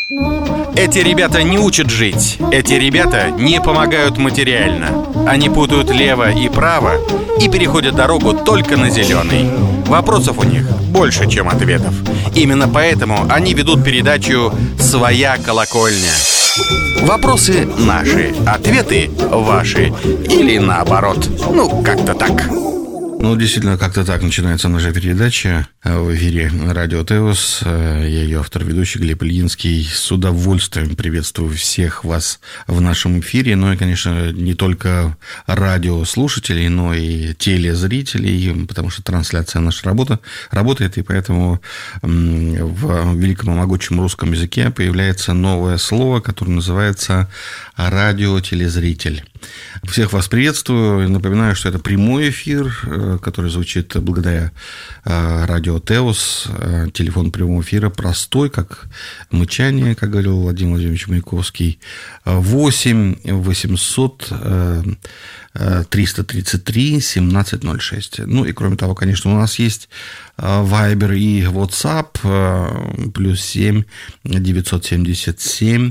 Эти ребята не учат жить. Эти ребята не помогают материально. Они путают лево и право и переходят дорогу только на зеленый. Вопросов у них больше, чем ответов. Именно поэтому они ведут передачу «Своя колокольня». Вопросы наши, ответы ваши. Или наоборот. Ну, как-то так. Ну, действительно, как-то так начинается наша передача в эфире Радио Теос. Я ее автор-ведущий Глеб Ильинский. С удовольствием приветствую всех вас в нашем эфире. Ну и, конечно, не только радиослушателей, но и телезрителей, потому что трансляция наша работает, и поэтому в великом и могучем русском языке появляется новое слово, которое называется радиотелезритель. Всех вас приветствую. Напоминаю, что это прямой эфир, который звучит благодаря Радио Теос. Телефон прямого эфира простой, как мычание, как говорил Владимир Владимирович Маяковский. 8 800 333 1706. Ну и кроме того, конечно, у нас есть Viber и WhatsApp +7 977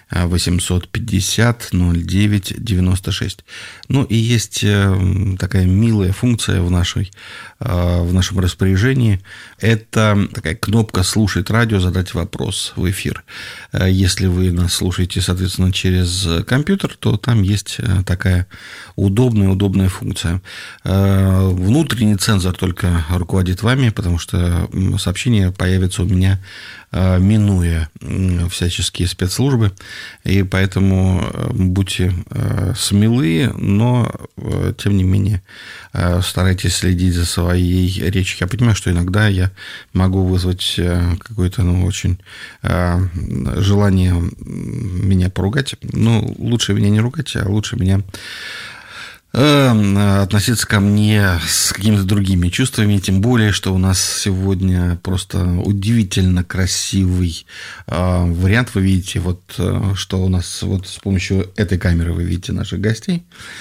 850 09 96. Ну и есть такая милая функция в нашем распоряжении. Это такая кнопка «Слушать радио», «Задать вопрос» в эфир. Если вы нас слушаете, соответственно, через компьютер, то там есть такая удобная функция. Внутренний цензор только руководит вами, потому что сообщения появятся у меня, минуя всяческие спецслужбы, и поэтому будьте смелы, но, тем не менее, старайтесь следить за своей речью. Я понимаю, что иногда я могу вызвать какое-то, очень желание меня поругать, но лучше меня не ругать, а лучше меня относиться ко мне с какими-то другими чувствами, тем более, что у нас сегодня просто удивительно красивый вариант. Вы видите, что у нас с помощью этой камеры вы видите наших гостей.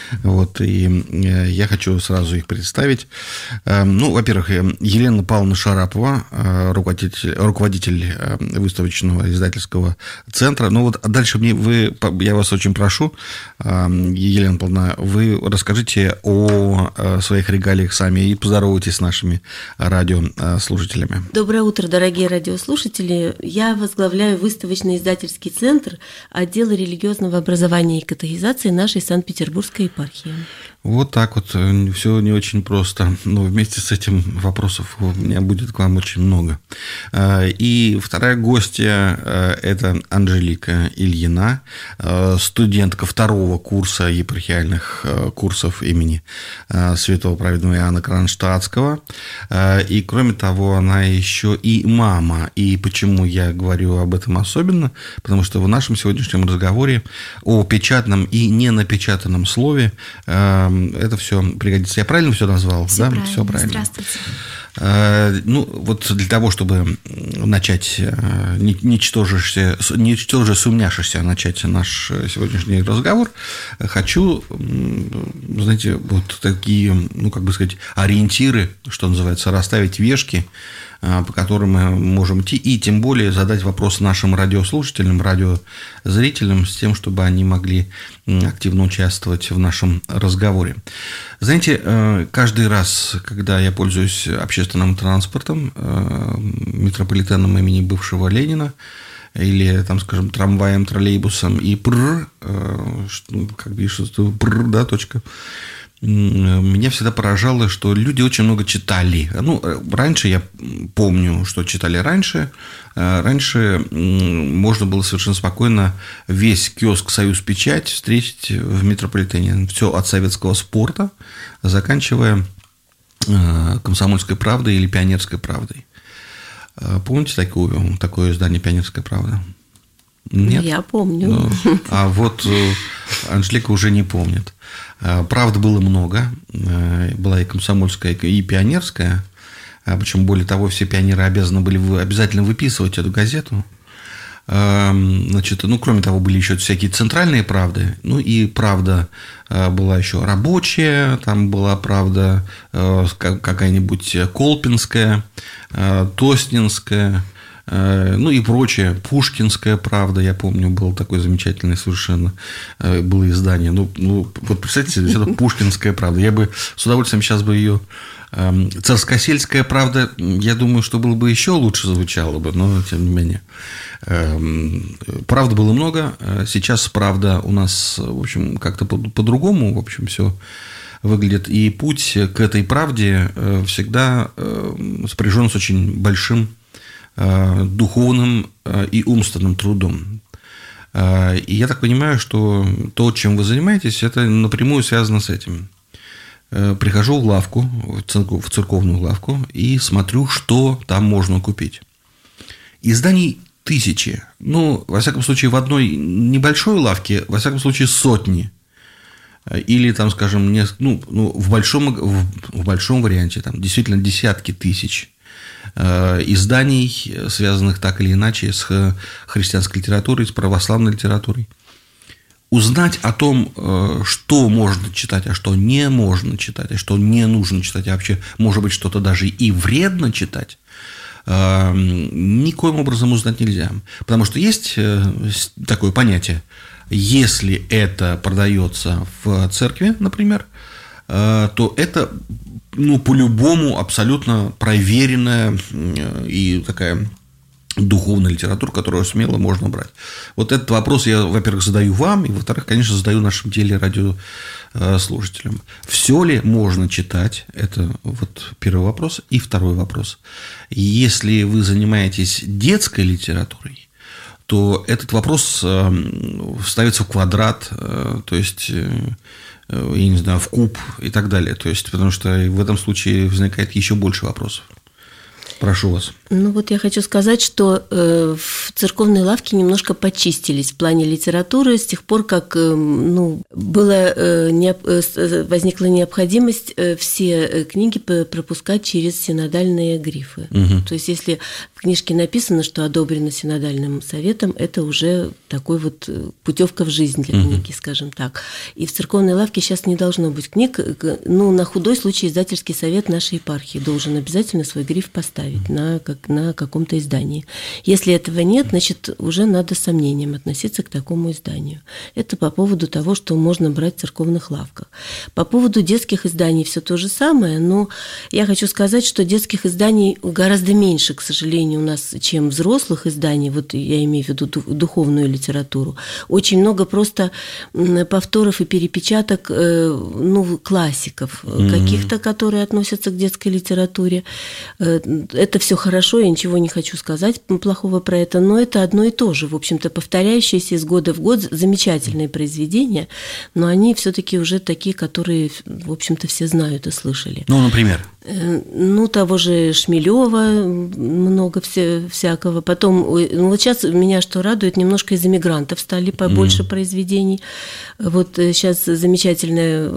И я хочу сразу их представить. Во-первых, Елена Павловна Шарапова, руководитель выставочного издательского центра. Дальше я вас очень прошу, Елена Павловна, вы расскажите о своих регалиях сами и поздоровайтесь с нашими радиослушателями. Доброе утро, дорогие радиослушатели. Я возглавляю выставочно-издательский центр отдела религиозного образования и катехизации нашей Санкт-Петербургской епархии. Вот так все не очень просто, но вместе с этим вопросов у меня будет к вам очень много. И вторая гостья – это Анжелика Ильина, студентка второго курса епархиальных курсов имени святого праведного Иоанна Кронштадтского. И, кроме того, она еще и мама. И почему я говорю об этом особенно? Потому что в нашем сегодняшнем разговоре о печатном и ненапечатанном слове это все пригодится. Я правильно все назвал? Все правильно. Все правильно. Здравствуйте. Для того, чтобы начать, ничтоже сумняшися начать наш сегодняшний разговор, хочу, знаете, такие, ориентиры, что называется, расставить вешки, по которым мы можем идти, и тем более задать вопрос нашим радиослушателям, радиозрителям, с тем, чтобы они могли активно участвовать в нашем разговоре. Знаете, каждый раз, когда я пользуюсь общественным транспортом, метрополитеном имени бывшего Ленина, или, трамваем, троллейбусом, и точка, меня всегда поражало, что люди очень много читали. Раньше, я помню, что читали раньше. Раньше можно было совершенно спокойно весь киоск «Союз Печать» встретить в метрополитене. Все от советского спорта, заканчивая «Комсомольской правдой» или «Пионерской правдой». Помните такое издание «Пионерская правда»? Нет? Я помню. А Анжелика уже не помнит. Правда было много. Была и комсомольская, и пионерская. Причем, более того, все пионеры обязаны были обязательно выписывать эту газету. Кроме того, были еще всякие центральные правды. И правда была еще рабочая. Там была правда какая-нибудь колпинская, тоснинская. ну и прочее. «Пушкинская правда», я помню, было такое замечательное совершенно было издание. Ну вот представьте себе, это «Пушкинская правда». Я бы с удовольствием сейчас бы ее... «Царскосельская правда», я думаю, что было бы еще лучше звучало бы, но тем не менее. Правды было много. Сейчас правда у нас, в общем, как-то по-другому, в общем, все выглядит. И путь к этой правде всегда сопряжен с очень большим духовным и умственным трудом. И я так понимаю, что то, чем вы занимаетесь, это напрямую связано с этим. Прихожу в лавку, в церковную лавку, и смотрю, что там можно купить. Изданий тысячи. Ну, во всяком случае, в одной небольшой лавке, во всяком случае, сотни. Или, там, скажем, в большом варианте, там, действительно, десятки тысяч изданий, связанных так или иначе с христианской литературой, с православной литературой. Узнать о том, что можно читать, а что не можно читать, а что не нужно читать, а вообще, может быть, что-то даже и вредно читать, никоим образом узнать нельзя. Потому что есть такое понятие: если это продается в церкви, например, то это, по-любому абсолютно проверенная и такая духовная литература, которую смело можно брать. Вот этот вопрос я, во-первых, задаю вам, и, во-вторых, конечно, задаю нашим телерадиослушателям. Все ли можно читать? Это вот первый вопрос. И второй вопрос. Если вы занимаетесь детской литературой, то этот вопрос ставится в квадрат, то есть, я не знаю, в куб и так далее. То есть, потому что в этом случае возникает еще больше вопросов. Прошу вас. Ну вот я хочу сказать, что в церковной лавке немножко почистились в плане литературы с тех пор, как возникла необходимость все книги пропускать через синодальные грифы. Угу. То есть если в книжке написано, что одобрено синодальным советом, это уже такой вот путевка в жизнь для книги, скажем так. И в церковной лавке сейчас не должно быть книг. На худой случай издательский совет нашей епархии должен обязательно свой гриф поставить на каком-то издании. Если этого нет, значит, уже надо с сомнением относиться к такому изданию. Это по поводу того, что можно брать в церковных лавках. По поводу детских изданий все то же самое, но я хочу сказать, что детских изданий гораздо меньше, к сожалению, у нас, чем взрослых изданий, вот я имею в виду духовную литературу. Очень много просто повторов и перепечаток классиков, каких-то, которые относятся к детской литературе. Это все хорошо, я ничего не хочу сказать плохого про это, но это одно и то же, в общем-то, повторяющиеся из года в год замечательные произведения, но они все-таки уже такие, которые, в общем-то, все знают и слышали. Ну, например? Того же Шмелева много всякого. Потом, вот сейчас меня что радует, немножко из эмигрантов стали побольше произведений. Вот сейчас замечательное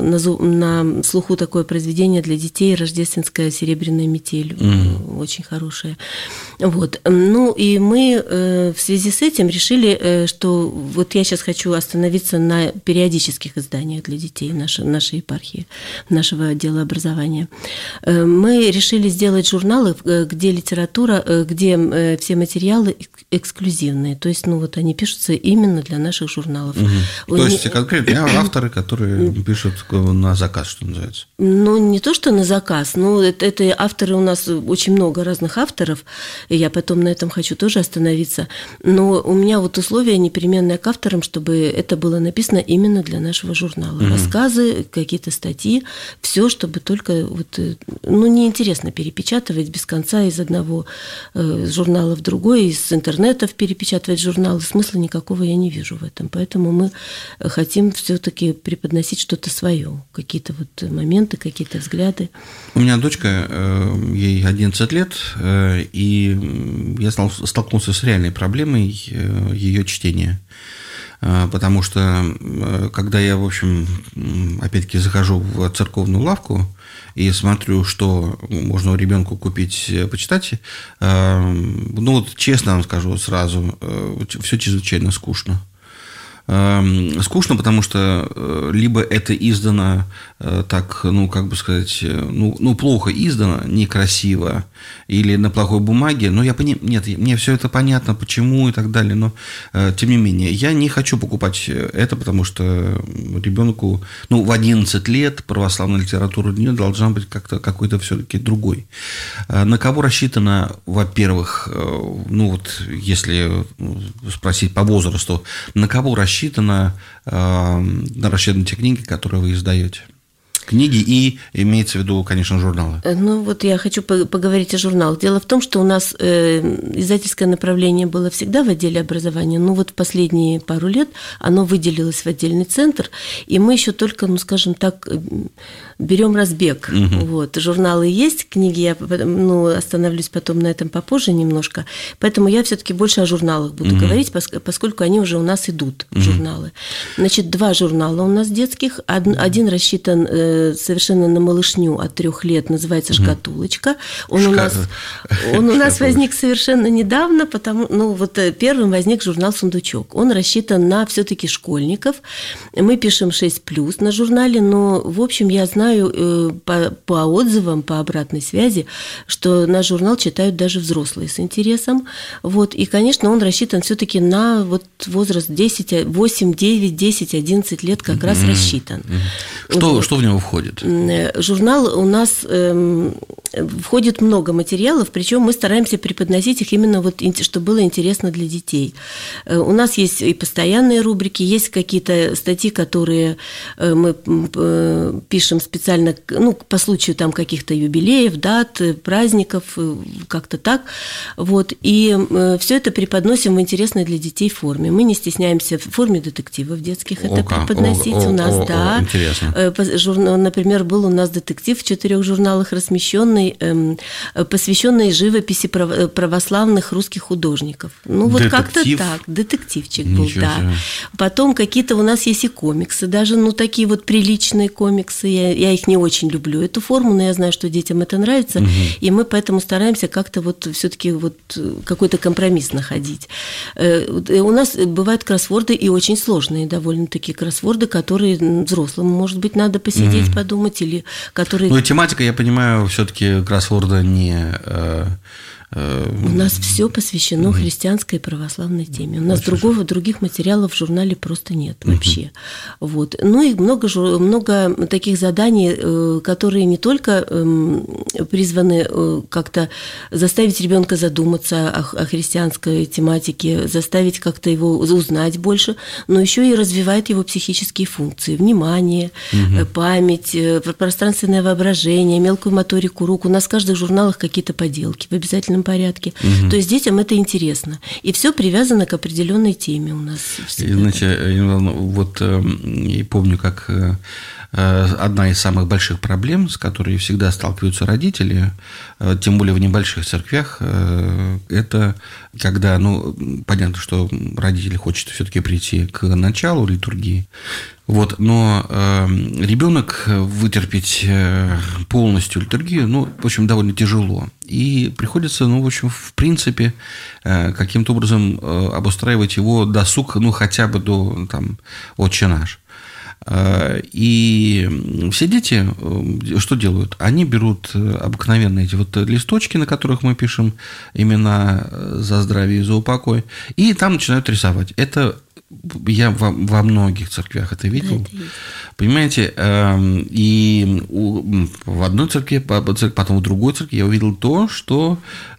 на слуху такое произведение для детей «Рождественская серебряная метель». Очень хорошее. Вот. И мы в связи с этим решили, что вот я сейчас хочу остановиться на периодических изданиях для детей нашей епархии, нашего отдела образования. Мы решили сделать журналы, где литература, где все материалы эксклюзивные. То есть, они пишутся именно для наших журналов. То есть, конкретно авторы, которые пишут на заказ, что называется? Не то, что на заказ, это авторы у нас очень много разных авторов, и я потом на этом хочу тоже остановиться. Но у меня вот условие непременное к авторам, чтобы это было написано именно для нашего журнала. Рассказы, какие-то статьи, все, чтобы только неинтересно перепечатывать без конца из одного журнала в другой, из интернетов перепечатывать журналы. Смысла никакого я не вижу в этом. Поэтому мы хотим все-таки преподносить что-то свое, какие-то вот моменты, какие-то взгляды. У меня дочка, ей 11 лет, и я столкнулся с реальной проблемой ее чтения. Потому что, когда я, в общем, опять-таки захожу в церковную лавку и смотрю, что можно ребенку купить, почитать, честно вам скажу сразу, все чрезвычайно скучно. скучно, потому что либо это издано так, как бы сказать, плохо издано, некрасиво, или на плохой бумаге, но нет, мне все это понятно, почему и так далее, но тем не менее, я не хочу покупать это, потому что ребенку, в 11 лет православная литература не должна быть как-то какой-то все-таки другой. На кого рассчитана, во-первых, если спросить по возрасту, на кого рассчитаны те книги, которые вы издаете? Книги и, имеется в виду, конечно, журналы. Я хочу поговорить о журналах. Дело в том, что у нас издательское направление было всегда в отделе образования, но в последние пару лет оно выделилось в отдельный центр, и мы еще только, скажем так, берем разбег. Угу. Журналы есть, книги я остановлюсь потом на этом попозже немножко, поэтому я все-таки больше о журналах буду говорить, поскольку они уже у нас идут, журналы. Значит, 2 журнала у нас детских, один рассчитан совершенно на малышню от 3 лет, называется «Шкатулочка». Он у нас возник совершенно недавно, первым возник журнал «Сундучок». Он рассчитан на все-таки школьников. Мы пишем 6+, на журнале, но, в общем, я знаю по отзывам, по обратной связи, что наш журнал читают даже взрослые с интересом. И, конечно, он рассчитан все-таки на возраст 8, 9, 10, 11 лет как раз рассчитан. Что в него входит? Журнал у нас входит много материалов, причем мы стараемся преподносить их именно чтобы было интересно для детей. У нас есть и постоянные рубрики, есть какие-то статьи, которые мы пишем специально, по случаю каких-то юбилеев, дат, праздников, как-то так. И все это преподносим в интересной для детей форме. Мы не стесняемся в форме детективов детских преподносить у нас, да. Интересно. Например, был у нас детектив в 4 журналах размещенный, посвященный живописи православных русских художников. Как-то так, детективчик был, да. Потом какие-то у нас есть и комиксы, даже, такие приличные комиксы. Я их не очень люблю, эту форму, но я знаю, что детям это нравится, и мы поэтому стараемся как-то все-таки какой-то компромисс находить. У нас бывают кроссворды и очень сложные довольно-таки кроссворды, которые взрослым, может быть, надо посидеть, подумать, или которые... тематика, я понимаю, все-таки кроссворда не... У нас все посвящено христианской и православной теме. У нас других материалов в журнале просто нет вообще. И много таких заданий, которые не только призваны как-то заставить ребенка задуматься о христианской тематике, заставить как-то его узнать больше, но еще и развивает его психические функции: внимание, память, пространственное воображение, мелкую моторику рук. У нас в каждых журналах какие-то поделки в обязательном порядке. То есть детям это интересно. И все привязано к определенной теме у нас. Я помню, как одна из самых больших проблем, с которой всегда сталкиваются родители, тем более в небольших церквях, это когда, понятно, что родители хотят все-таки прийти к началу литургии, но ребенок вытерпеть полностью литургию, в общем, довольно тяжело. И приходится, в принципе, каким-то образом обустраивать его досуг, хотя бы до «Отче наш». И все дети что делают? Они берут обыкновенные эти листочки, на которых мы пишем имена за здравие и за упокой, и там начинают рисовать. Это я во многих церквях это видел. Понимаете, и в одной церкви, потом в другой церкви я увидел то, что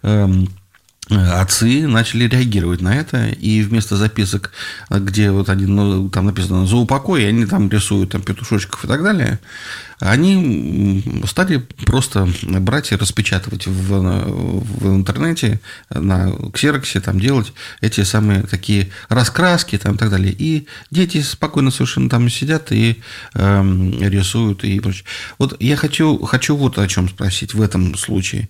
отцы начали реагировать на это, и вместо записок, где там написано «за упокой», они там рисуют петушочков и так далее, они стали просто брать и распечатывать в интернете, на ксероксе, делать эти самые такие раскраски и так далее. И дети спокойно совершенно сидят и рисуют и прочее. Я хочу о чем спросить в этом случае.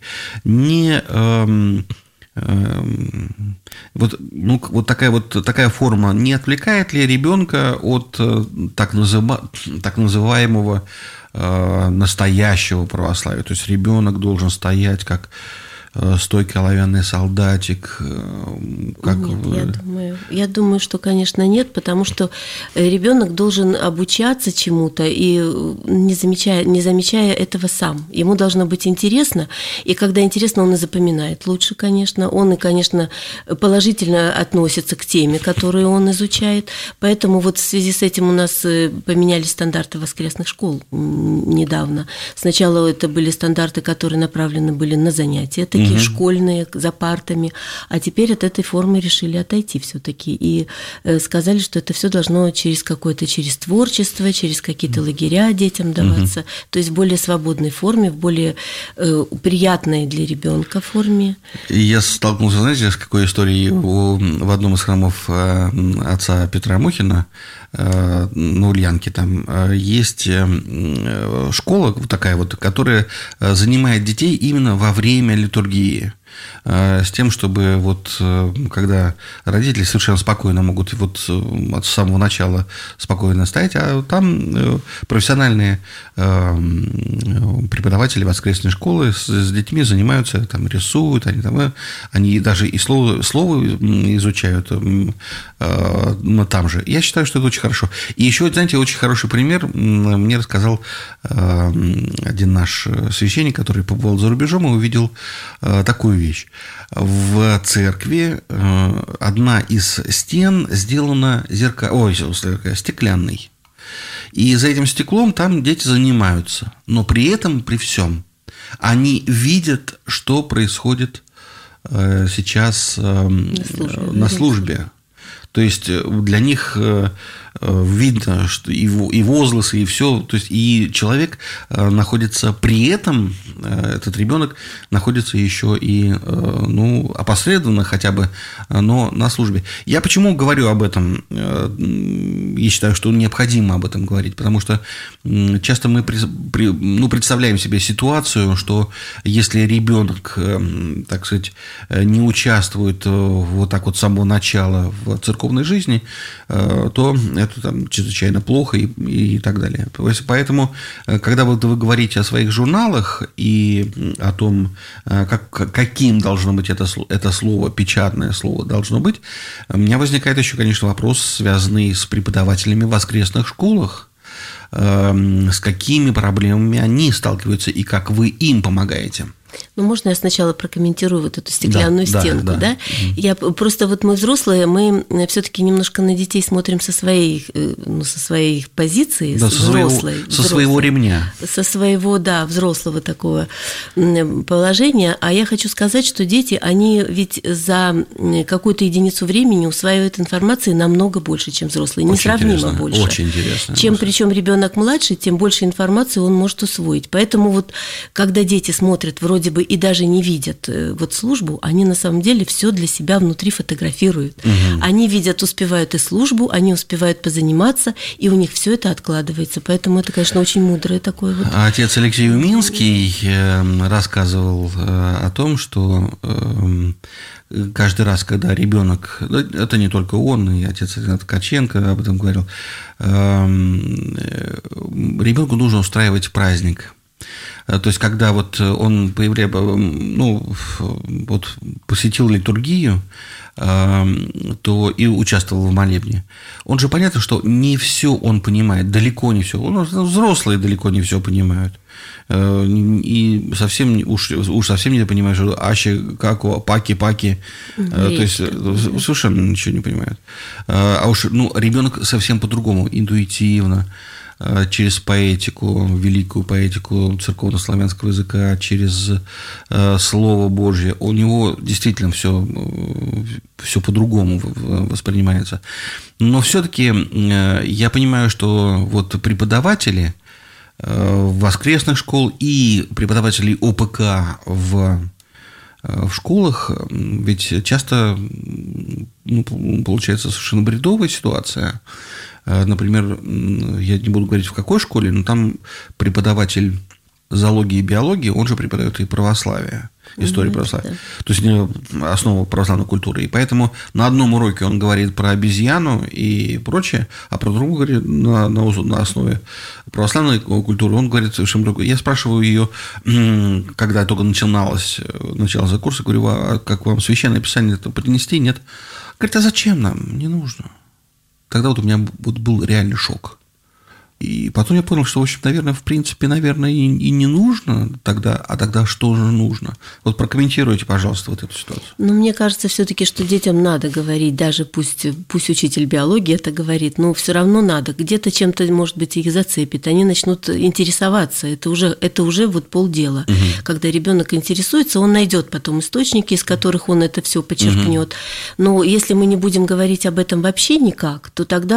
Такая форма не отвлекает ли ребенка от так называемого настоящего православия? То есть ребенок должен стоять как стойкий оловянный солдатик. Нет, я думаю, думаю. Я думаю, что, конечно, нет, потому что ребенок должен обучаться чему-то и не замечая этого сам. Ему должно быть интересно, и когда интересно, он и запоминает лучше, конечно. Он и, конечно, положительно относится к теме, которую он изучает. Поэтому вот в связи с этим у нас поменялись стандарты воскресных школ недавно. Сначала это были стандарты, которые направлены были на занятия, такие школьные, за партами, а теперь от этой формы решили отойти все-таки и сказали, что это все должно через творчество, через какие-то лагеря детям даваться, то есть в более свободной форме, в более приятной для ребенка форме. Я столкнулся, знаете, с какой историей в одном из храмов отца Петра Мухина, на Ульянке, там есть школа такая вот, которая занимает детей именно во время литургии, с тем, чтобы вот когда родители совершенно спокойно могут вот от самого начала спокойно стоять, а там профессиональные преподаватели воскресной школы с детьми занимаются, там рисуют, они даже и слово изучают там же. Я считаю, что это очень хорошо. И еще, знаете, очень хороший пример мне рассказал один наш священник, который побывал за рубежом и увидел такую вещь. В церкви одна из стен сделана стеклянной. И за этим стеклом там дети занимаются. Но при этом, при всем, они видят, что происходит сейчас на службе. То есть для них видно, что и возгласы, и все, то есть и человек находится при этом, этот ребенок находится еще и опосредованно хотя бы, но на службе. Я почему говорю об этом? Я считаю, что необходимо об этом говорить, потому что часто мы представляем себе ситуацию, что если ребенок, так сказать, не участвует вот так вот с самого начала в церковной жизни, то это там чрезвычайно плохо и так далее. Поэтому, когда вы говорите о своих журналах и о том, каким должно быть это слово, печатное слово должно быть, у меня возникает еще, конечно, вопрос, связанный с преподавателями в воскресных школах. С какими проблемами они сталкиваются и как вы им помогаете? Можно я сначала прокомментирую вот эту стеклянную стенку, да? Я просто мы взрослые, мы все-таки немножко на детей смотрим со своей позиции, со своего ремня, со своего, взрослого такого положения. А я хочу сказать, что дети, они ведь за какую-то единицу времени усваивают информации намного больше, чем взрослые, несравнимо больше. Очень интересно. Чем причем ребенок младше, тем больше информации он может усвоить. Поэтому вот когда дети смотрят вроде бы и даже не видят службу, они на самом деле все для себя внутри фотографируют. Они видят, успевают и службу, они успевают позаниматься, и у них все это откладывается. Поэтому это, конечно, очень мудрое такое вот. Отец Алексей Уминский рассказывал о том, что каждый раз, когда ребенок, это не только он, и отец Ткаченко об этом говорил, ребенку нужно устраивать праздник. То есть, когда он посетил литургию, то и участвовал в молебне, он же понятно, что не все он понимает, далеко не все. Взрослые далеко не все понимают. И совсем совсем не понимаешь, что аще, како, паки. То есть совершенно ничего не понимают. А уж ребенок совсем по-другому, интуитивно, через поэтику, великую поэтику церковно-славянского языка, через Слово Божье, у него действительно все по-другому воспринимается. Но все-таки я понимаю, что преподаватели воскресных школ и преподаватели ОПК в школах, ведь часто получается совершенно бредовая ситуация. Например, я не буду говорить, в какой школе, но там преподаватель зоологии и биологии, он же преподает и православие, историю православия. Да. То есть основу православной культуры. И поэтому на одном уроке он говорит про обезьяну и прочее, а про другую говорит на основе православной культуры. Он говорит совершенно другое. Я спрашиваю ее, когда только начался курс, говорю, а как вам священное писание это принести? Нет. Говорит, а зачем нам? Не нужно. Тогда вот у меня был реальный шок. И потом я понял, что, в общем, наверное, и не нужно тогда, а тогда что же нужно? Вот прокомментируйте, пожалуйста, вот эту ситуацию. Ну, мне кажется, все-таки, что детям надо говорить, даже пусть учитель биологии это говорит, но все равно надо. Где-то чем-то, может быть, их зацепит, они начнут интересоваться. Это уже вот полдела. Угу. Когда ребенок интересуется, он найдет потом источники, из которых он это все подчеркнет. Угу. Но если мы не будем говорить об этом вообще никак, то тогда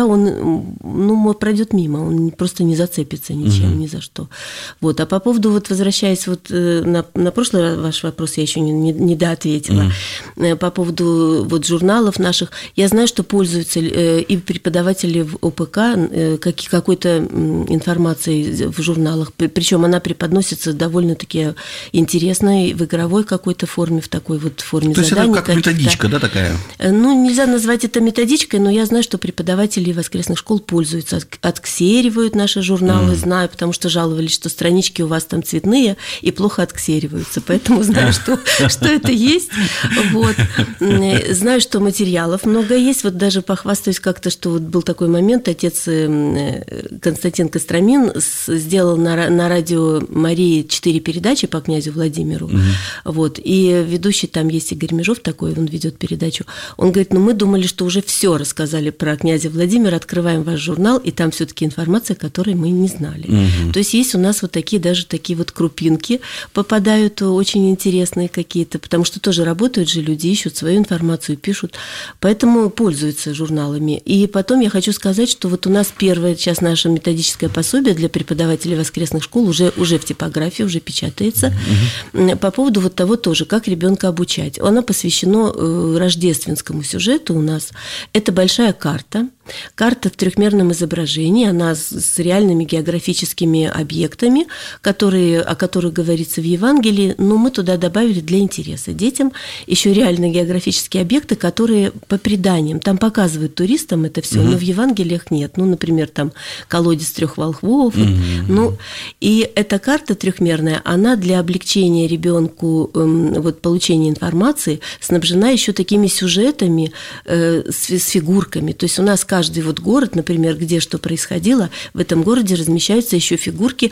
он пройдет мимо, он просто не зацепится ничем, ни за что. Вот. А по поводу, вот возвращаясь вот на прошлый ваш вопрос, я еще не доответила, по поводу вот журналов наших, я знаю, что пользуются и преподаватели в ОПК какой-то информацией в журналах, причем она преподносится довольно-таки интересной в игровой какой-то форме, в такой вот форме заданий. То есть это как методичка, да, такая? Ну, нельзя назвать это методичкой, но я знаю, что преподаватели воскресных школ пользуются, отксеривают наши журналы, знаю, потому что жаловались, что странички у вас там цветные и плохо отксериваются, поэтому знаю, что это есть. Вот. Знаю, что материалов много есть, вот даже похвастаюсь как-то, что вот был такой момент, отец Константин Костромин сделал на радио Марии 4 передачи по князю Владимиру, вот, и ведущий там есть Игорь Межов такой, он ведет передачу, он говорит, мы думали, что уже все рассказали про князя Владимира, открываем ваш журнал, и там все-таки информация, которой мы не знали. То есть у нас вот такие вот крупинки попадают, очень интересные какие-то, потому что тоже работают же люди, ищут свою информацию, пишут, поэтому пользуются журналами. И потом я хочу сказать, что вот у нас первое сейчас наше методическое пособие для преподавателей воскресных школ уже в типографии, уже печатается, по поводу вот того тоже, как ребенка обучать. Оно посвящено рождественскому сюжету у нас. Это большая карта в трехмерном изображении, она с реальными географическими объектами, о которых говорится в Евангелии, но мы туда добавили для интереса детям еще реальные географические объекты, которые по преданиям, там показывают туристам это все, но в Евангелиях нет. Ну, например, там колодец 3 волхвов. И эта карта трехмерная, она для облегчения ребенку вот, получения информации снабжена еще такими сюжетами с фигурками. То есть у нас каждый вот город, например, где что происходило, в этом городе размещаются еще фигурки,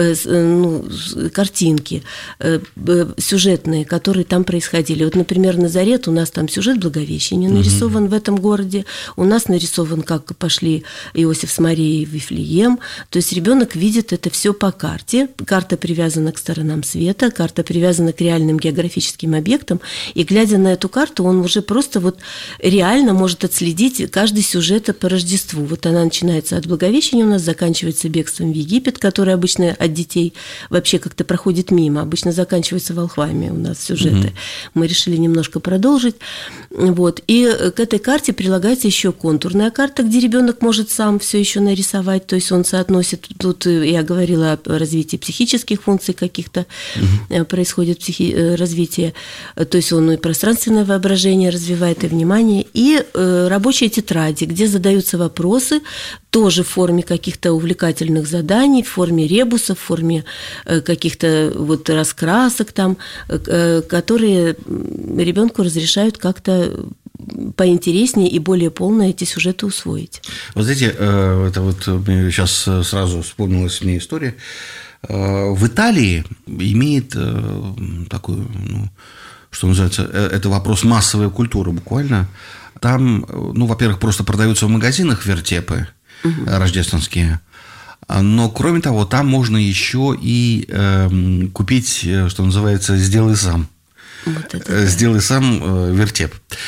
картинки сюжетные, которые там происходили. Вот, например, Назарет, у нас там сюжет Благовещения нарисован в этом городе, у нас нарисован, как пошли Иосиф с Марией в Вифлеем. То есть ребенок видит это все по карте. Карта привязана к сторонам света, карта привязана к реальным географическим объектам, и глядя на эту карту, он уже просто вот реально может отследить каждый сюжет по Рождеству. Вот она начинается от Благовещения у нас, заканчивается бегством в Египет, которое обычно от детей вообще как-то проходит мимо, обычно заканчивается волхвами у нас сюжеты. Мы решили немножко продолжить. Вот. И к этой карте прилагается еще контурная карта, где ребенок может сам все еще нарисовать, то есть он соотносит, тут я говорила о развитии психических функций каких-то, происходит развитие, то есть он и пространственное воображение развивает, и внимание, и рабочие тетради, где задаются вопросы, тоже в форме каких-то увлекательных заданий, в форме ребусов, в форме каких-то вот раскрасок там, которые ребенку разрешают как-то поинтереснее и более полно эти сюжеты усвоить. Вот знаете, это вот сейчас сразу вспомнилась мне история. В Италии имеет такую, что называется, это вопрос массовой культуры буквально. Там, во-первых, просто продаются в магазинах вертепы рождественские, но, кроме того, там можно еще и купить, что называется, «сделай сам». «Сделай сам» вертеп.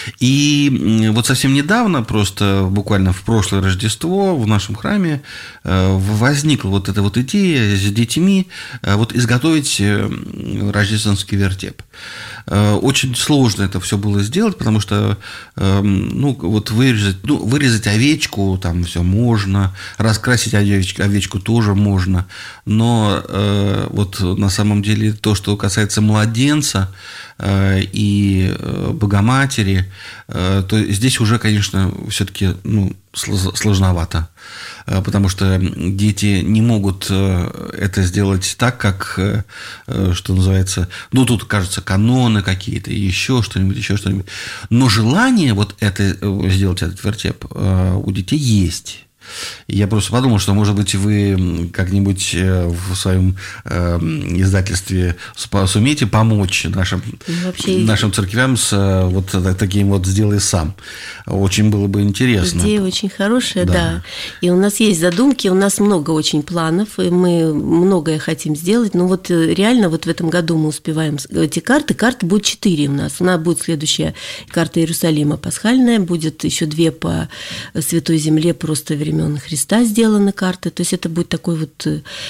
И вот совсем недавно, просто буквально в прошлое Рождество в нашем храме возникла вот эта вот идея с детьми вот изготовить рождественский вертеп. Очень сложно это все было сделать, потому что вот вырезать овечку там все можно, раскрасить овечку тоже можно, но вот на самом деле то, что касается младенца, и Богоматери, то здесь уже, конечно, все-таки сложновато, потому что дети не могут это сделать так, как, что называется, тут, кажется, каноны какие-то, еще что-нибудь. Но желание вот это сделать, этот вертеп, у детей есть. Я просто подумал, что, может быть, вы как-нибудь в своем издательстве сумеете помочь нашим церквям с вот таким вот «сделай сам». Очень было бы интересно. Идея очень хорошая, да. И у нас есть задумки, у нас много очень планов, и мы многое хотим сделать. Но вот реально вот в этом году мы успеваем эти карты. Карты будет 4 у нас. У нас будет следующая карта Иерусалима пасхальная, будет еще 2 по Святой Земле просто времен Христа сделаны карты, то есть это будет такой вот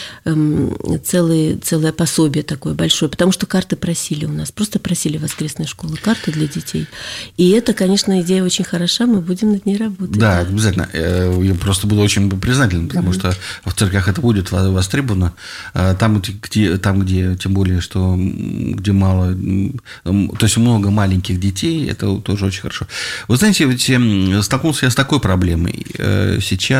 целое пособие такое большое, потому что карты просили у нас, просто просили воскресной школы карты для детей. И это, конечно, идея очень хороша, мы будем над ней работать. Да, обязательно. Я просто буду очень признателен, потому что в церквях это будет востребовано. Там, где тем более, что где мало, то есть много маленьких детей, это тоже очень хорошо. Вы знаете, ведь столкнулся я с такой проблемой. Сейчас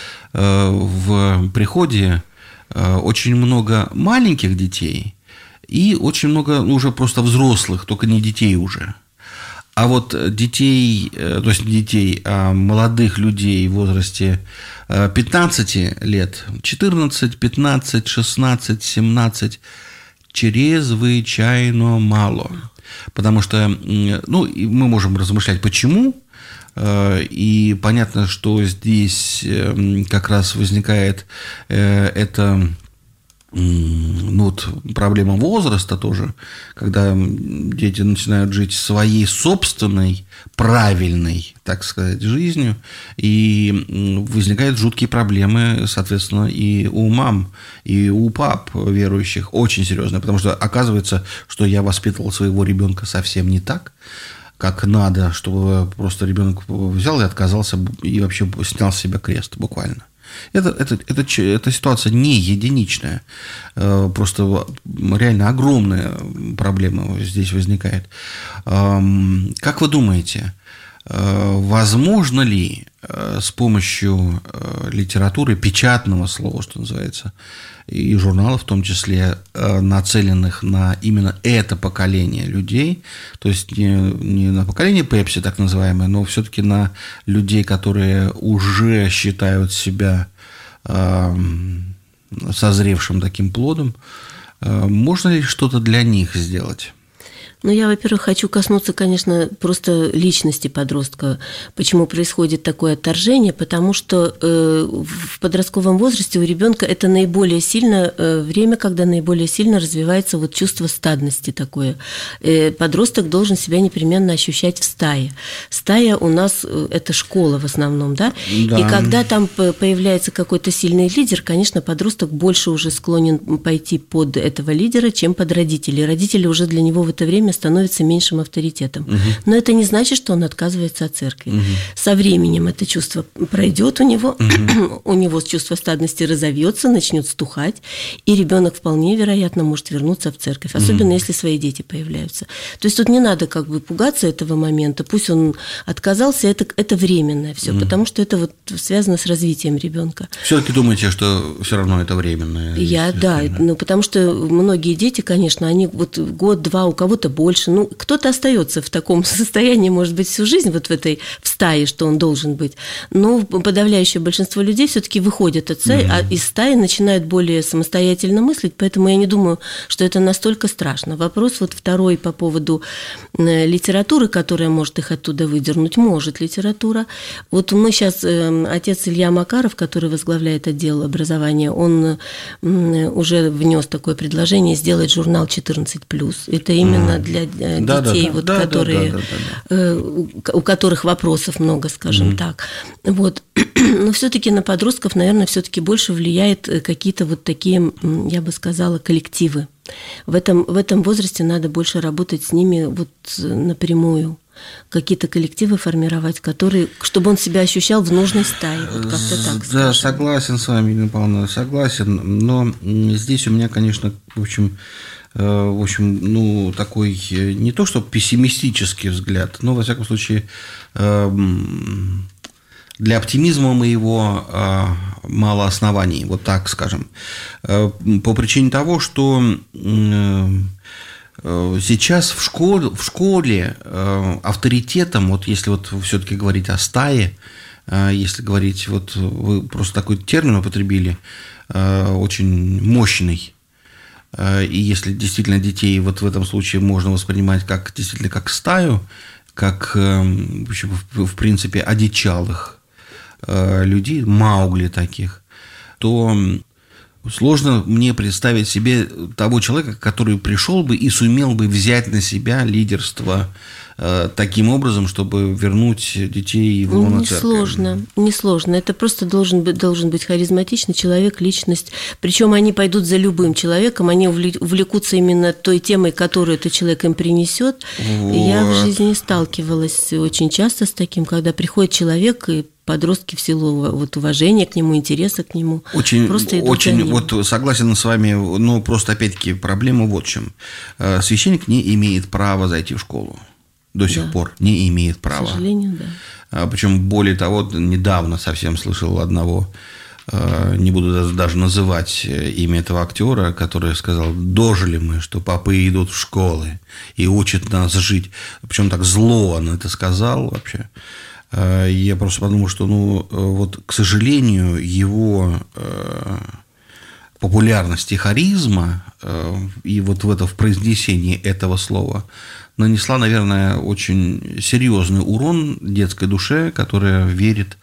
в приходе очень много маленьких детей и очень много уже просто взрослых, только не детей уже. А вот детей, то есть не детей, а молодых людей в возрасте 15 лет, 14, 15, 16, 17 чрезвычайно мало. Потому что, мы можем размышлять, почему. И понятно, что здесь как раз возникает эта проблема возраста тоже, когда дети начинают жить своей собственной, правильной, так сказать, жизнью, и возникают жуткие проблемы, соответственно, и у мам, и у пап верующих, очень серьезные, потому что оказывается, что я воспитывал своего ребенка совсем не так, как надо, чтобы просто ребенок взял и отказался, и вообще снял с себя крест, буквально. Эта ситуация не единичная, просто реально огромная проблема здесь возникает. Как вы думаете, возможно ли с помощью литературы, печатного слова, что называется, и журналов в том числе, нацеленных на именно это поколение людей, то есть не на поколение Пепси, так называемое, но все-таки на людей, которые уже считают себя созревшим таким плодом, можно ли что-то для них сделать? Я, во-первых, хочу коснуться, конечно, просто личности подростка. Почему происходит такое отторжение? Потому что в подростковом возрасте у ребенка это наиболее сильно время, когда наиболее сильно развивается вот чувство стадности такое. Подросток должен себя непременно ощущать в стае. Стая у нас это школа в основном, да? Да. И когда там появляется какой-то сильный лидер, конечно, подросток больше уже склонен пойти под этого лидера, чем под родителей. Родители уже для него в это время становится меньшим авторитетом. Но это не значит, что он отказывается от церкви. Со временем это чувство пройдет у него, у него чувство стадности разовьется, начнет стухать, и ребенок вполне вероятно может вернуться в церковь, особенно если свои дети появляются. То есть тут не надо как бы пугаться этого момента, пусть он отказался, это временное все, потому что это вот связано с развитием ребенка. Все-таки думаете, что все равно это временное? Да, потому что многие дети, конечно, они вот год-два, у кого-то больше, кто-то остается в таком состоянии, может быть, всю жизнь вот в стае, что он должен быть, но подавляющее большинство людей все-таки выходят от стаи, а из стаи начинают более самостоятельно мыслить, поэтому я не думаю, что это настолько страшно. Вопрос вот второй по поводу литературы, которая может их оттуда выдернуть, может литература. Вот мы сейчас, отец Илья Макаров, который возглавляет отдел образования, он уже внес такое предложение сделать журнал 14+. Это именно для детей, которые, у которых вопросов много, скажем так. Вот. Но все-таки на подростков, наверное, все-таки больше влияет какие-то вот такие, я бы сказала, коллективы. В этом возрасте надо больше работать с ними вот напрямую. Какие-то коллективы формировать, чтобы он себя ощущал в нужной стае, вот как-то так. Да, согласен с вами, Ирина Павловна, согласен, но здесь у меня, конечно, в общем, в общем, такой не то что пессимистический взгляд, но, во всяком случае, для оптимизма моего мало оснований, вот так скажем. По причине того, что сейчас в школе авторитетом, вот если вот все-таки говорить о стае, если говорить, вот вы просто такой термин употребили, очень мощный, и если действительно детей вот в этом случае можно воспринимать действительно как стаю, как, в принципе, одичалых людей, Маугли таких, то сложно мне представить себе того человека, который пришел бы и сумел бы взять на себя лидерство таким образом, чтобы вернуть детей в лоно церкви. Несложно. Это просто должен быть харизматичный человек, личность. Причем они пойдут за любым человеком, они увлекутся именно той темой, которую этот человек им принесет. Вот. Я в жизни сталкивалась очень часто с таким, когда приходит человек и подростки в силу вот уважения к нему, интереса к нему. Очень вот согласен с вами, но просто опять-таки проблема вот в чем. Священник не имеет права зайти в школу. До сих пор не имеет права. К сожалению, да. Причем, более того, недавно совсем слышал одного, не буду даже называть имя этого актера, который сказал: дожили мы, что папы идут в школы и учат нас жить. Причем так зло он это сказал вообще. Я просто подумал, что, вот, к сожалению, его популярность и харизма, и вот в произнесении этого слова нанесла, наверное, очень серьезный урон детской душе, которая верит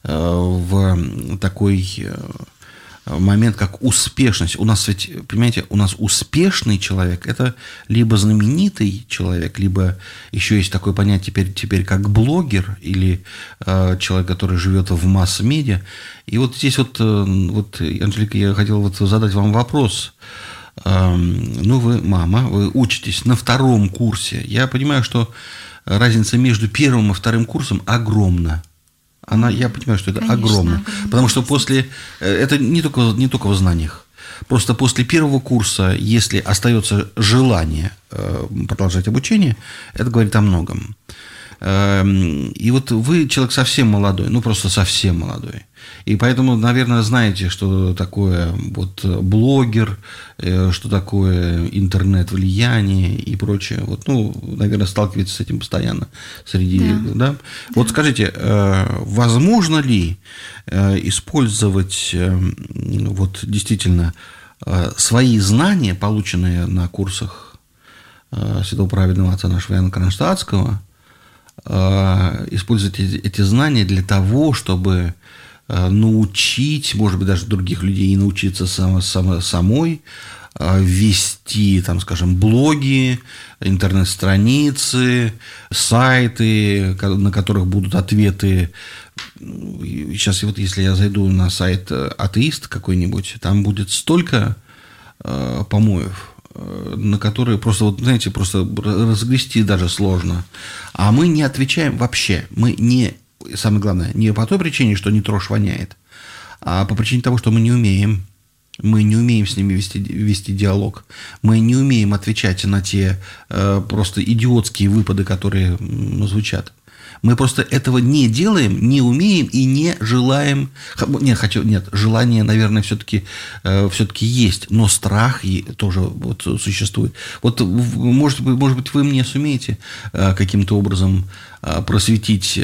в такой момент, как успешность. У нас ведь, понимаете, успешный человек – это либо знаменитый человек, либо еще есть такое понятие теперь как блогер, или человек, который живет в масс-медиа. И вот здесь Анжелика, я хотел задать вам вопрос. Вы мама, вы учитесь на 2-м курсе. Я понимаю, что разница между 1-м и 2-м курсом огромна. Я понимаю, что это огромно. Потому что это не только в знаниях. Просто после 1-го курса, если остается желание продолжать обучение, это говорит о многом. И вот вы человек совсем молодой, просто совсем молодой. И поэтому, наверное, знаете, что такое блогер, что такое интернет-влияние и прочее. Наверное, сталкиваетесь с этим постоянно среди. Да? Вот скажите, возможно ли использовать действительно свои знания, полученные на курсах Святого Праведного Отца нашего Иоанна Кронштадтского, использовать эти знания для того, чтобы научить, может быть, даже других людей, и научиться самой вести, блоги, интернет-страницы, сайты, на которых будут ответы. Сейчас если я зайду на сайт атеист какой-нибудь, там будет столько помоев, на которые просто разгрести даже сложно. А мы не отвечаем вообще. Самое главное, не по той причине, что не трожь воняет, а по причине того, что мы не умеем. Мы не умеем с ними вести диалог. Мы не умеем отвечать на те просто идиотские выпады, которые звучат. Мы просто этого не делаем, не умеем и не желаем. Нет, желание, наверное, все-таки есть, но страх тоже существует. Может быть, вы мне сумеете каким-то образом просветить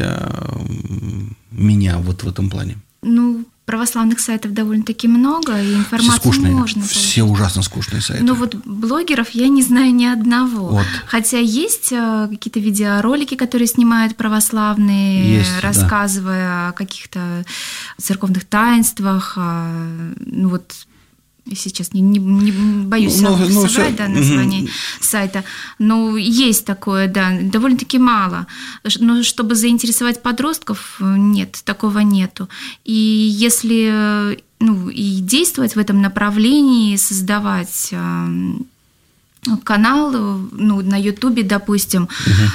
меня в этом плане? Православных сайтов довольно-таки много, и информацию можно получить. Все ужасно скучные сайты. Но блогеров я не знаю ни одного. Хотя есть какие-то видеоролики, которые снимают православные, рассказывая о каких-то церковных таинствах. Сейчас не боюсь соврать название сайта, но есть такое, довольно-таки мало. Но чтобы заинтересовать подростков, нет, такого нету. И если и действовать в этом направлении, создавать канал, на Ютубе, допустим,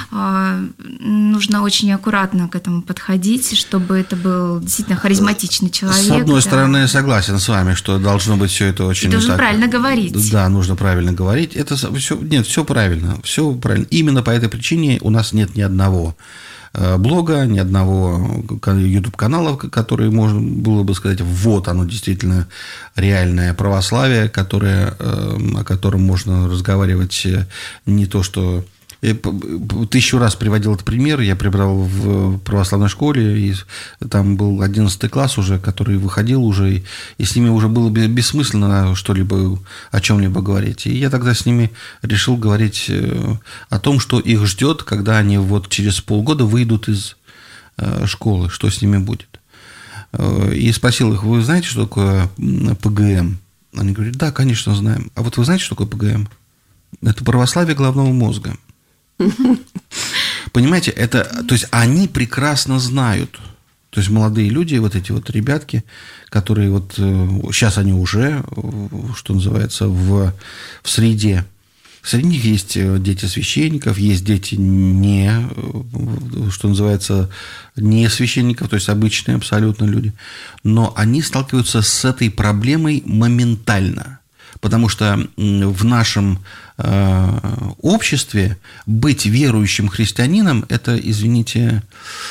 нужно очень аккуратно к этому подходить, чтобы это был действительно харизматичный человек. С одной стороны, я согласен с вами, что должно быть все это очень... И должен правильно говорить. Да, нужно правильно говорить. Это все правильно, все правильно. Именно по этой причине у нас нет ни одного блога, ни одного YouTube-канала, который можно было бы сказать, вот оно действительно реальное православие, о котором можно разговаривать не то, что... Я 1000 раз приводил этот пример. Я преподавал в православной школе, и там был 11 класс уже, который выходил уже, и с ними уже было бессмысленно что-либо, о чем-либо говорить. И я тогда с ними решил говорить о том, что их ждет, когда они вот через полгода выйдут из школы, что с ними будет. И спросил их: вы знаете, что такое ПГМ? Они говорят: да, конечно, знаем. А вот вы знаете, что такое ПГМ? Это православие головного мозга. Понимаете, то есть они прекрасно знают, то есть молодые люди, вот эти вот ребятки, которые вот сейчас они уже, что называется, в среде. Среди них есть дети священников, есть дети что называется, не священников, то есть обычные абсолютно люди, но они сталкиваются с этой проблемой моментально. Потому что в нашем обществе быть верующим христианином – это, извините,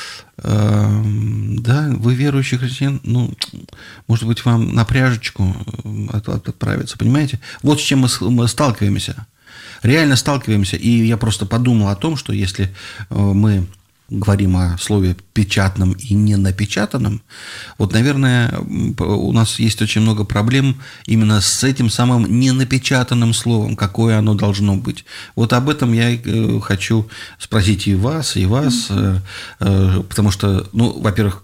да, вы верующий христианин, может быть, вам на пряжечку отправиться, понимаете? Вот с чем мы сталкиваемся, реально сталкиваемся. И я просто подумал о том, что если мы говорим о слове печатном и не напечатанном, вот, наверное, у нас есть очень много проблем именно с этим самым ненапечатанным словом, какое оно должно быть. Вот об этом я хочу спросить и вас, потому что, во-первых,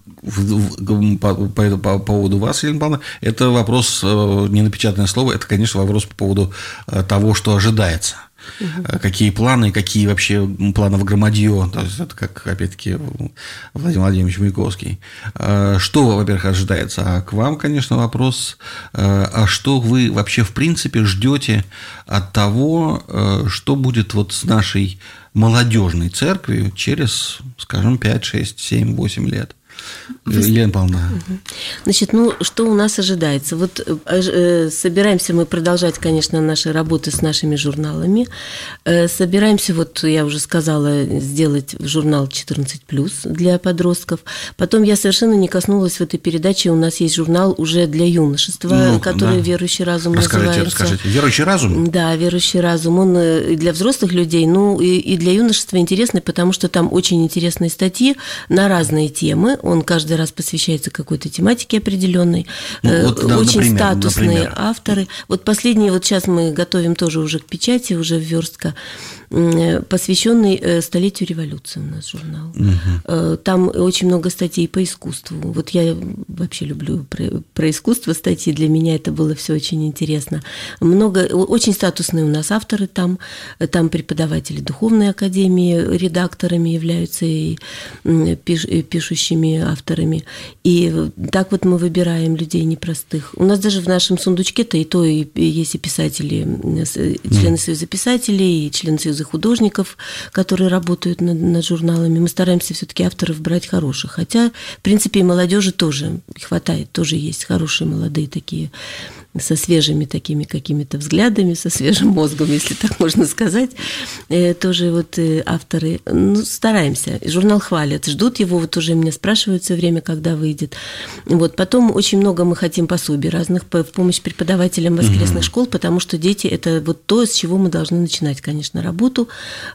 по поводу вас, Елена Павловна, это вопрос, ненапечатанное слово, это, конечно, вопрос по поводу того, что ожидается. Какие планы, какие вообще планы в громадье, то есть это как, опять-таки, Владимир Владимирович Маяковский. Что, во-первых, ожидается? А к вам, конечно, вопрос, а что вы вообще в принципе ждете от того, что будет вот с нашей молодежной церковью через, скажем, 5, 6, 7, 8 лет? Елена Павловна. Значит, что у нас ожидается? Вот собираемся мы продолжать, конечно, наши работы с нашими журналами. Собираемся, вот я уже сказала, сделать журнал 14+, для подростков. Потом я совершенно не коснулась в этой передаче. У нас есть журнал уже для юношества, который «Верующий разум» называется. Расскажите. «Верующий разум»? Да, «Верующий разум». Он и для взрослых людей, и для юношества интересный, потому что там очень интересные статьи на разные темы. Он каждый раз посвящается какой-то тематике определенной. Очень статусные авторы. Вот последний, вот сейчас мы готовим тоже уже к печати, уже верстка, посвященный столетию революции у нас журнал. Там очень много статей по искусству. Вот я вообще люблю про искусство статьи, для меня это было все очень интересно. Очень статусные у нас авторы там преподаватели духовной академии, редакторами являются и пишущими авторами. И так вот мы выбираем людей непростых. У нас даже в нашем сундучке-то и есть и писатели, члены Союза писателей, и члены Союза художников, которые работают над журналами. Мы стараемся все-таки авторов брать хороших. Хотя, в принципе, и молодежи тоже хватает, тоже есть хорошие молодые такие, со свежими такими какими-то взглядами, со свежим мозгом, если так можно сказать. Тоже вот авторы. Стараемся. Журнал хвалят, ждут его, вот уже меня спрашивают все время, когда выйдет. Вот. Потом очень много мы хотим пособий разных в помощь преподавателям воскресных школ, потому что дети – это вот то, с чего мы должны начинать, конечно, работу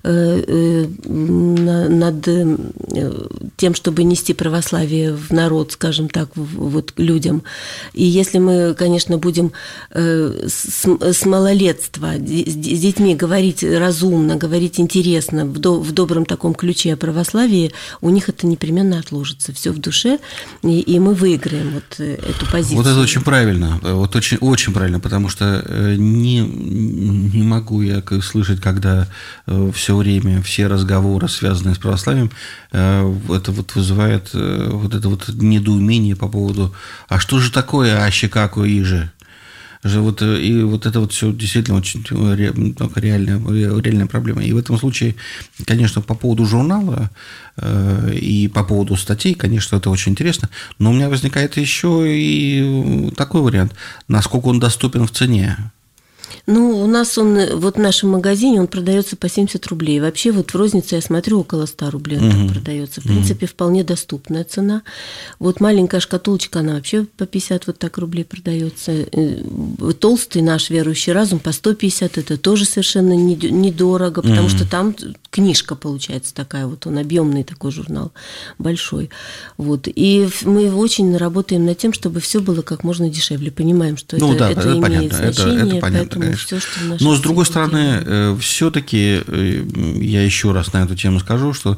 над тем, чтобы нести православие в народ, скажем так, вот людям. И если мы, конечно, будем с малолетства с детьми говорить разумно, говорить интересно, в добром таком ключе о православии, у них это непременно отложится все в душе, и мы выиграем вот эту позицию. Вот это очень правильно, вот очень, очень правильно, потому что не могу я слышать, когда все время все разговоры, связанные с православием, это вот вызывает вот это вот недоумение по поводу, а что же такое аще какое иже? И вот это вот все действительно очень реальная проблема. И в этом случае, конечно, по поводу журнала и по поводу статей, конечно, это очень интересно. Но у меня возникает еще и такой вариант. Насколько он доступен в цене? Ну, у нас вот в нашем магазине он продается по 70 рублей. Вообще вот в рознице, я смотрю, около 100 рублей он там продается. В принципе, вполне доступная цена. Вот маленькая шкатулочка, она вообще по 50 вот так рублей продается. Толстый наш «Верующий разум» по 150, это тоже совершенно недорого, потому что там книжка получается такая, вот он объемный такой журнал, большой. Вот. И мы очень работаем над тем, чтобы все было как можно дешевле. Понимаем, что это имеет значение, поэтому все, что в нашей Но, с другой стороны, все-таки я еще раз на эту тему скажу, что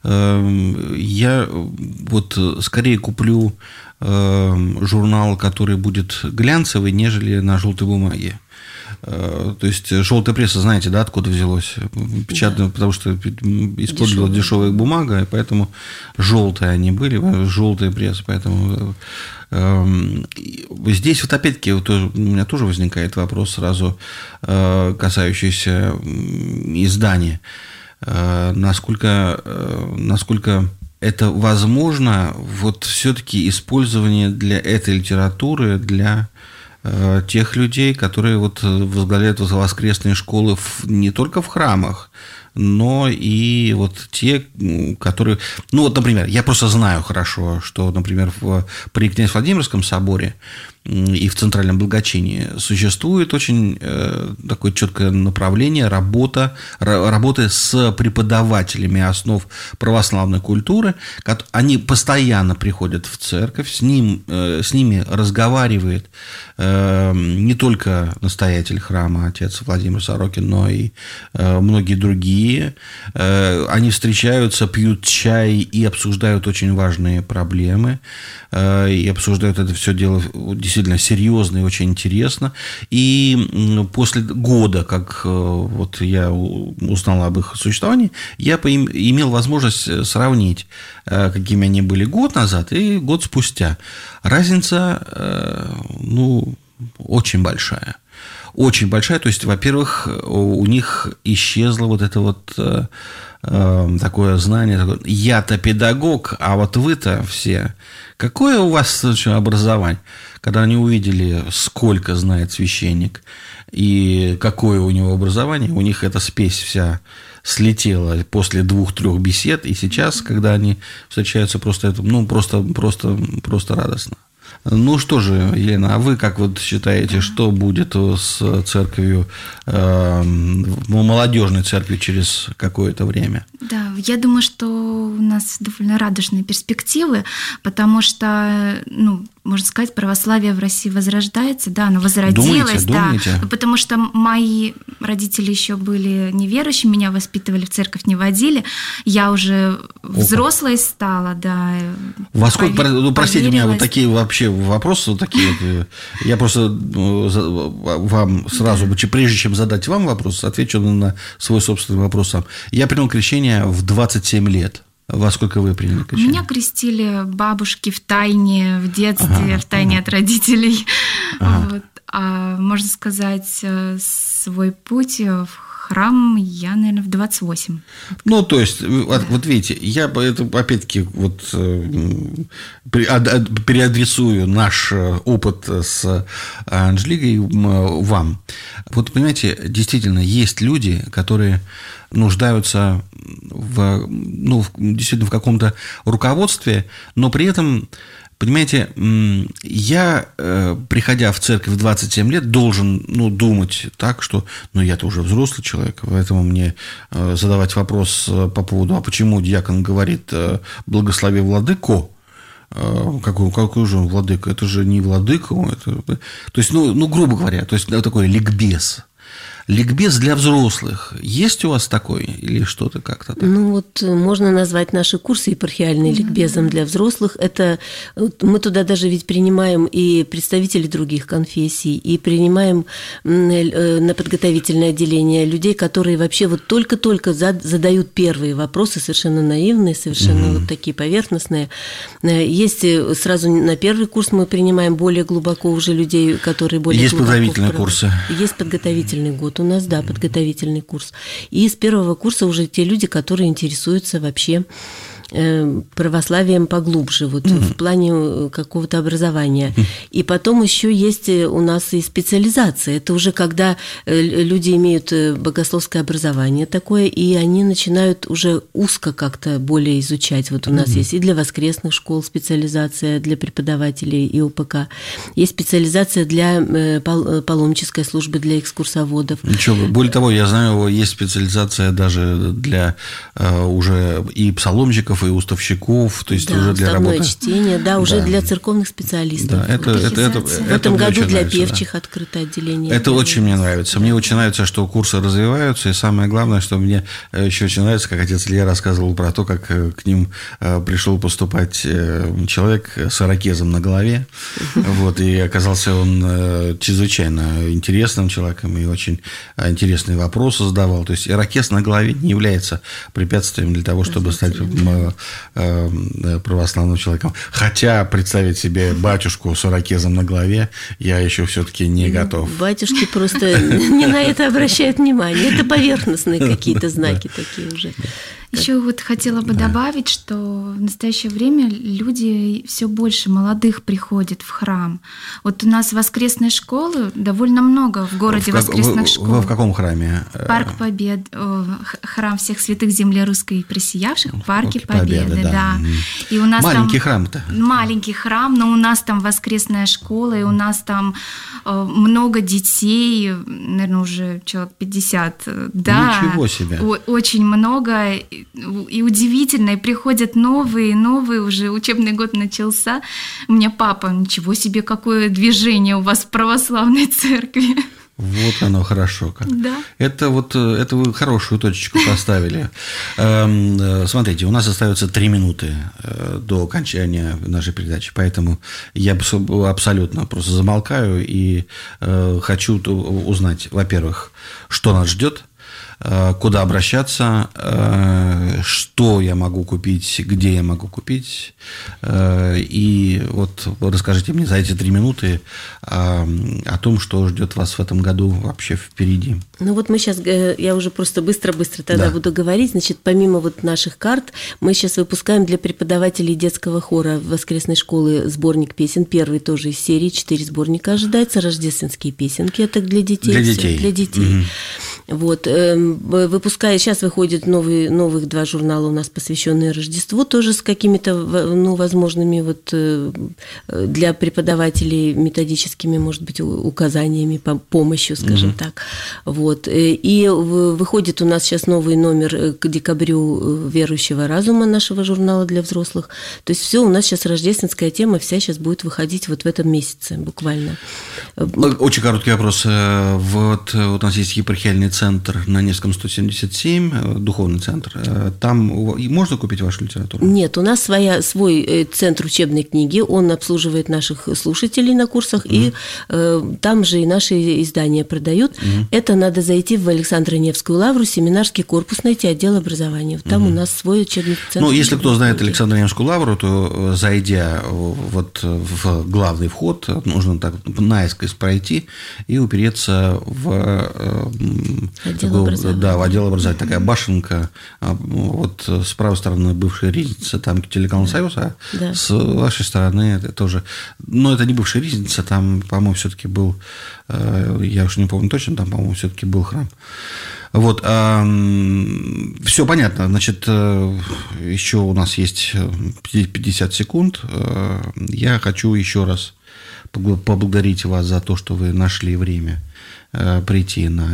я вот скорее куплю журнал, который будет глянцевый, нежели на желтой бумаге. То есть желтая пресса, знаете, да, откуда взялось? Печатная, да. Потому что использовалась дешевая бумага, и поэтому желтые они были, желтая пресса, поэтому здесь вот опять-таки вот у меня тоже возникает вопрос сразу, касающийся издания. Насколько это возможно, вот все-таки использование для этой литературы, для тех людей, которые вот возглавляют воскресные школы не только в храмах, но и вот те, которые... Ну, вот, например, я просто знаю хорошо, что, например, при Князь-Владимирском соборе и в Центральном Благочинии существует очень такое четкое направление работы с преподавателями основ православной культуры. Они постоянно приходят в церковь, с ними разговаривает не только настоятель храма, отец Владимир Сорокин, но и многие другие. Они встречаются, пьют чай и обсуждают очень важные проблемы, и обсуждают это все дело действительно серьезно и очень интересно. И после года, как вот я узнал об их существовании, я имел возможность сравнить, какими они были год назад и год спустя. Разница, очень большая. Очень большая. То есть, во-первых, у них исчезло вот это вот такое знание. Я-то педагог, а вот вы-то все. Какое у вас образование? Когда они увидели, сколько знает священник и какое у него образование, у них эта спесь вся слетела после 2-3 бесед, и сейчас, когда они встречаются, просто радостно. Ну что же, Елена, а вы как вот считаете, что будет с церковью, молодежной церковью через какое-то время? Да, я думаю, что у нас довольно радужные перспективы, потому что, можно сказать, православие в России возрождается, да, оно возродилось, Думаете? Потому что мои родители еще были неверующими, меня воспитывали, в церковь не водили, я уже взрослой стала, да. Во сколько, простите меня, вот такие вообще вопросы, такие, я просто вам сразу, прежде чем задать вам вопрос, отвечу на свой собственный вопрос сам. Я принял крещение в 27 лет. Во сколько вы приняли крещение? Меня крестили бабушки в тайне, в детстве, в тайне от родителей. Вот. А можно сказать, свой путь в храм я, наверное, в 28. Ну, то есть, вот видите, я это опять-таки вот переадресую наш опыт с Анжеликой вам. Вот, понимаете, действительно, есть люди, которые нуждаются действительно в каком-то руководстве, но при этом, понимаете, я, приходя в церковь в 27 лет, должен думать так, что я-то уже взрослый человек, поэтому мне задавать вопрос по поводу, а почему диакон говорит «благослови владыко», какой же он владыка? Это же не владыка. То есть, грубо говоря, то есть такой ликбез. Ликбез для взрослых. Есть у вас такой или что-то как-то так? Ну вот можно назвать наши курсы епархиальные ликбезом для взрослых. Это мы туда даже ведь принимаем и представителей других конфессий, и принимаем на подготовительное отделение людей, которые вообще вот только-только задают первые вопросы, совершенно наивные, совершенно вот такие поверхностные. Есть сразу на первый курс мы принимаем более глубоко уже людей, которые более есть глубоко. Есть подготовительные курсы? Есть подготовительный год у нас, да, подготовительный курс. И с первого курса уже те люди, которые интересуются вообще православием поглубже, вот в плане какого-то образования. И потом еще есть у нас и специализация. Это уже когда люди имеют богословское образование такое, и они начинают уже узко как-то более изучать. Вот у нас есть и для воскресных школ специализация, для преподавателей ИОПК. Есть специализация для паломнической службы, для экскурсоводов. Ничего, более того, я знаю, есть специализация даже для уже и псаломщиков, и уставщиков, то есть да, уже для работы. Чтение, да, уже для церковных специалистов. Да, в этом году для певчих открыто отделение. Это очень мне нравится. Мне очень нравится, что курсы развиваются, и самое главное, что мне еще очень нравится, как отец Илья рассказывал про то, как к ним пришел поступать человек с ирокезом на голове, вот, и оказался он чрезвычайно интересным человеком и очень интересные вопросы задавал. То есть ирокез на голове не является препятствием для того, чтобы стать православным человеком. Хотя представить себе батюшку с ирокезом на голове я еще все-таки не готов. Батюшки просто не на это обращают внимание. Это поверхностные какие-то знаки такие уже. Еще вот хотела бы добавить, что в настоящее время люди все больше молодых приходят в храм. Вот у нас воскресные школы довольно много в городе воскресных школ. В каком храме? Парк Победы, храм всех святых земли русской просиявших, в Парке Победы, да. И у нас маленький храм-то. Маленький храм, но у нас там воскресная школа, и у нас там много детей, наверное, уже человек 50. Да, ничего себе. Очень много. И удивительно, и приходят новые, уже учебный год начался. У меня папа, ничего себе, какое движение у вас в православной церкви. Вот оно хорошо как. Да. Это вы хорошую точечку поставили. Смотрите, у нас остается 3 минуты до окончания нашей передачи, поэтому я абсолютно просто замолкаю и хочу узнать, во-первых, что нас ждет, куда обращаться, что я могу купить, где я могу купить. И вот расскажите мне за эти 3 минуты о том, что ждет вас в этом году вообще впереди. Ну вот мы сейчас, я уже просто быстро тогда буду говорить. Значит, помимо вот наших карт, мы сейчас выпускаем для преподавателей детского хора воскресной школы сборник песен. Первый тоже из серии, 4 сборника ожидается. Рождественские песенки, это для детей. Для детей. Вот. Выпуская, сейчас выходит новых 2 журнала у нас, посвященные Рождеству, тоже с какими-то, возможными вот для преподавателей методическими, может быть, указаниями, помощью, скажем так. Вот. И выходит у нас сейчас новый номер к декабрю «Верующего разума», нашего журнала для взрослых. То есть все у нас сейчас рождественская тема, вся сейчас будет выходить вот в этом месяце буквально. Очень короткий вопрос. Вот у нас есть епархиальный центр на Невском 177, духовный центр. Там можно купить вашу литературу? Нет, у нас свой центр учебной книги, он обслуживает наших слушателей на курсах, и там же и наши издания продают. Это надо зайти в Александро-Невскую лавру, семинарский корпус, найти отдел образования. Там у нас свой учебный центр. Ну, если кто знает Александро-Невскую лавру, то, зайдя вот в главный вход, нужно так наискось пройти и упереться в отдел образования. Да, в отдел образования. Такая башенка, вот с правой стороны бывшая ризница, там телеканал «Союз», а с вашей стороны это тоже... Но это не бывшая ризница, там, по-моему, все-таки был, я уж не помню точно, там, по-моему, все-таки был храм. Вот, все понятно, значит, еще у нас есть 50 секунд. Я хочу еще раз поблагодарить вас за то, что вы нашли время прийти на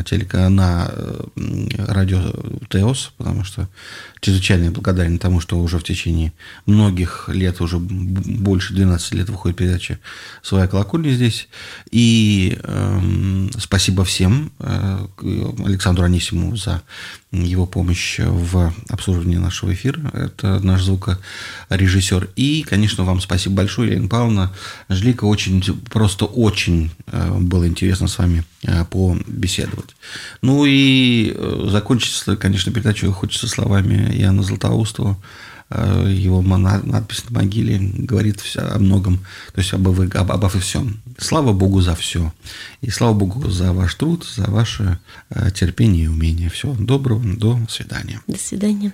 радио ТЭОС, потому что чрезвычайно благодарен тому, что уже в течение многих лет, уже больше 12 лет выходит передача «Своя колокольня» здесь. И спасибо всем, Александру Анисимову за его помощь в обслуживании нашего эфира. Это наш звукорежиссер. И, конечно, вам спасибо большое, Елена Павловна Жлика. Просто очень было интересно с вами побеседовать. Ну и закончить, конечно, передачу хочется словами Иоанна Златоустова. Его надпись на могиле говорит о многом, то есть обо всем. Слава Богу за все. И слава Богу за ваш труд, за ваше терпение и умение. Всего доброго, до свидания. До свидания.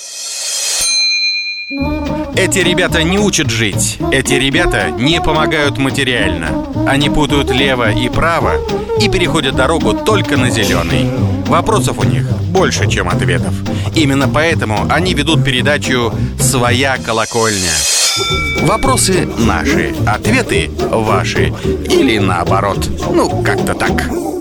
Эти ребята не учат жить. Эти ребята не помогают материально. Они путают лево и право и переходят дорогу только на зеленый. Вопросов у них больше, чем ответов. Именно поэтому они ведут передачу «Своя колокольня». Вопросы наши, ответы ваши. Или наоборот. Ну, как-то так.